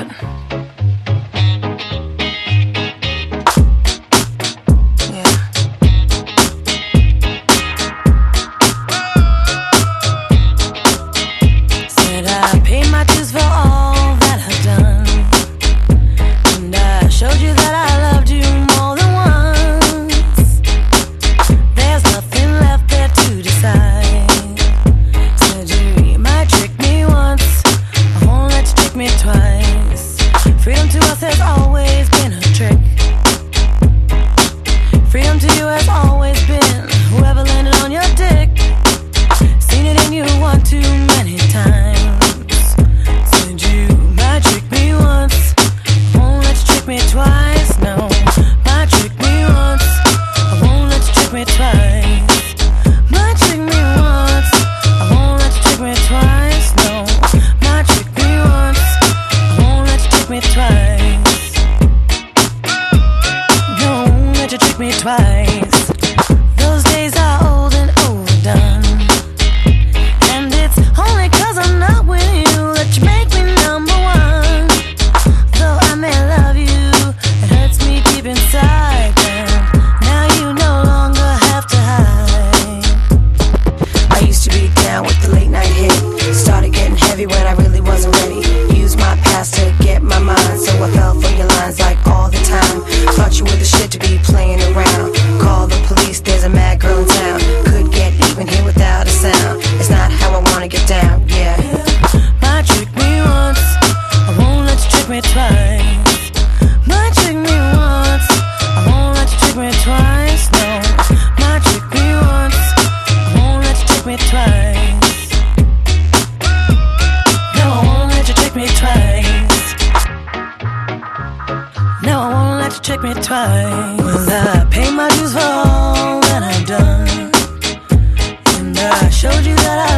that. Said I paid my dues for all that I've done, and I showed you that I loved you more than once. There's nothing left there to decide. Said you might trick me once, I won't let you trick me twice. Freedom to us has always been a trick. Freedom to you has always been whoever landed on your dick. Seen it in you one too many times. Said you might trick me once, won't let you trick me twice. No, might trick me once, I won't let you trick me twice. Might trick me once, I won't let you trick me twice. No, might trick me once, I won't let you trick me twice. No, won't let you trick me twice. Those days are old and overdone, and it's only 'cause I'm not with you that you make me number one. Though I may love you, it hurts me deep inside. Now you no longer have to hide. I used to be down with the late night hit. Started getting heavy when I really wasn't ready. Used my past to get my mind, so I fell for your lines like all the time. Thought you were the shit to be playing around. Call the police, there's a mad girl in town. Could get even here without a sound. It's not how I wanna get down, yeah. Might trick me once, I won't let you trick me twice. Might trick me once, I won't let you trick me twice. No, might trick me once, I won't let you trick me twice. No, I won't let you trick me twice. No, I won't let you trick me twice. Well, I pay my dues for all that I've done, and I showed you that I